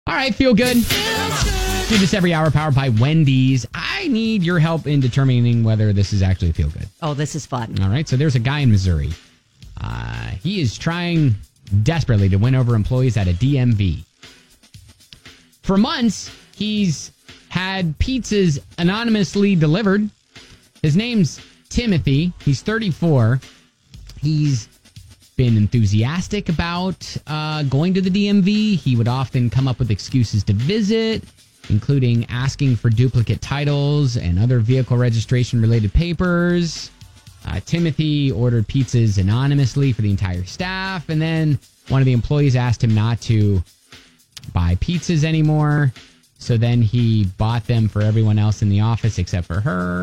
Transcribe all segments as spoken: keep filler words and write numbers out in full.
All right, feel good. Do this every hour, powered by Wendy's. I need your help in determining whether this is actually feel good. Oh, this is fun. All right, so there's a guy in Missouri. Uh, he is trying desperately to win over employees at a D M V. For months, he's had pizzas anonymously delivered. His name's Timothy. He's thirty-four. He's been enthusiastic about uh, going to the D M V. He would often come up with excuses to visit, including asking for duplicate titles and other vehicle registration-related papers. Uh, Timothy ordered pizzas anonymously for the entire staff, and then one of the employees asked him not to buy pizzas anymore. So then he bought them for everyone else in the office except for her.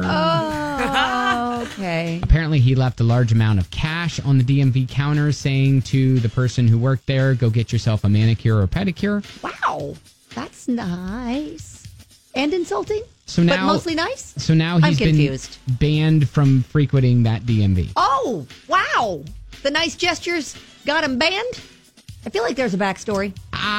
Oh, okay. Apparently, he left a large amount of cash on the D M V counter, saying to the person who worked there, go get yourself a manicure or pedicure. Wow. That's nice. And insulting? So now, but mostly nice? So now he's I'm confused. been banned from frequenting that D M V. Oh, wow. The nice gestures got him banned? I feel like there's a backstory.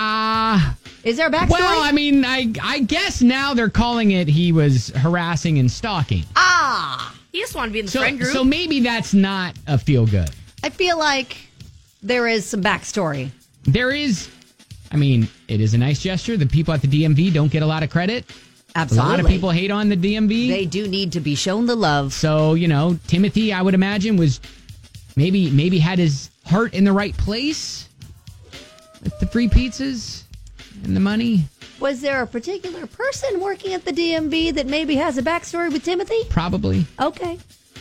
Ah. Uh, Is there a backstory? Well, I mean, I I guess now they're calling it he was harassing and stalking. Ah. He just wanted to be in the so, friend group. So maybe that's not a feel good. I feel like there is some backstory. There is. I mean, it is a nice gesture. The people at the D M V don't get a lot of credit. Absolutely. A lot of people hate on the D M V. They do need to be shown the love. So, you know, Timothy, I would imagine, was maybe maybe had his heart in the right place with the free pizzas and the money. Was there a particular person working at the D M V that maybe has a backstory with Timothy? Probably. Okay.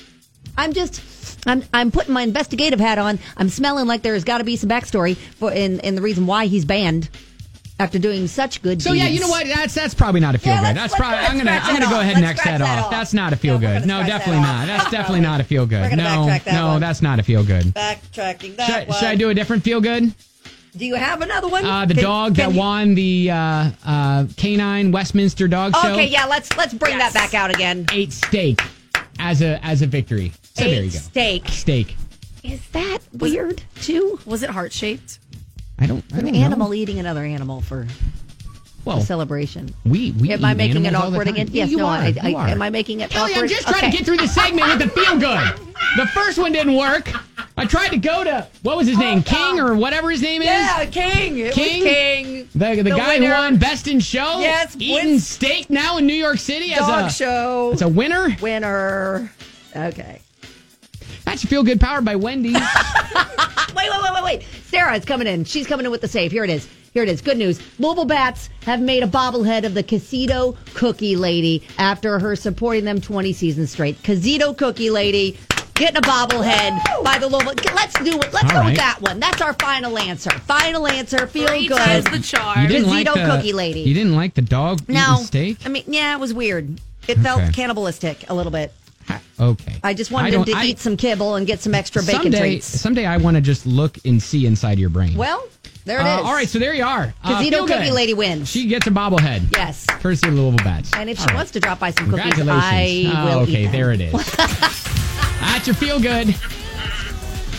I'm just, I'm I'm putting my investigative hat on. I'm smelling like there's got to be some backstory for in, in the reason why he's banned after doing such good So deeds. yeah, you know what? That's that's probably not a feel Yeah, good. let's- That's let's- probably let's I'm gonna scratch I'm gonna that go off. ahead and Let's X scratch that that off. off. That's not a feel No, we're good. gonna No, scratch definitely that not. off. That's definitely not a feel good. We're gonna No, backtrack that no, one. that's not a feel good. Backtracking that Should, one. should I do a different feel good? Do you have another one? Uh, the Can- dog can that you- won the uh, uh, Canine Westminster Dog Show. Okay, yeah, let's let's bring Yes. that back out again. Ate steak as a as a victory. So there you Ate go. steak. Steak. Is that weird too? Was it heart shaped? I don't. I An don't animal know. eating another animal for Well, a celebration. we we Am I eat making it animals all the awkward time. again? Yeah, Yes, you no, are, I, you I, are. am I making it Kelly, awkward? I'm just trying Okay. to get through the segment with the feel good. The first one didn't work. I tried to go to what was his name, King or whatever his name is. Yeah, King. It King? was King. The, the, The guy winner. who won Best in Show. Yes, eating wins- steak now in New York City as Dog a show. as a winner. Winner. Okay. That's Feel Good, powered by Wendy's. Wait, wait, wait, wait, wait. Sarah is coming in. She's coming in with the save. Here it is. Here it is. Good news. Louisville Bats have made a bobblehead of the Casito Cookie Lady after her supporting them twenty seasons straight. Casito Cookie Lady getting a bobblehead Woo! by the Louisville. Let's do it. Let's All go right. with that one. That's our final answer. Final answer. Feel Three good. times the charm. You didn't like Casito the Cookie Lady. You didn't like the dog No. eating steak? I mean, yeah, it was weird. It felt Okay. cannibalistic a little bit. Okay. I just wanted him don't- to I- eat some kibble and get some extra bacon someday, treats. Someday I want to just look and see inside your brain. Well, there it Uh, is. all right, so there you are. Uh, Casito Feel Cookie Good. Lady wins. She gets a bobblehead. Yes. Courtesy of the Louisville Bats. And if All she right. wants to drop by some cookies, Congratulations. I oh, will okay, eat them. there it is. That's your Feel Good.